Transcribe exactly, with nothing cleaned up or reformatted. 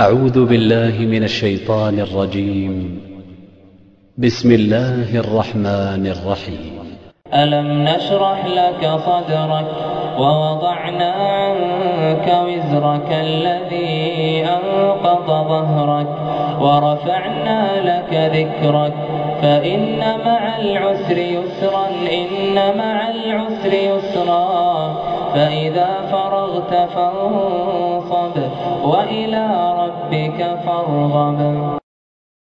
أعوذ بالله من الشيطان الرجيم. بسم الله الرحمن الرحيم. ألم نشرح لك صدرك ووضعنا عنك وزرك الذي أنقض ظهرك ورفعنا لك ذكرك فإن مع العسر يسرا إن مع العسر يسرا فإذا فرغت فانصب وإلى ربك فارغب.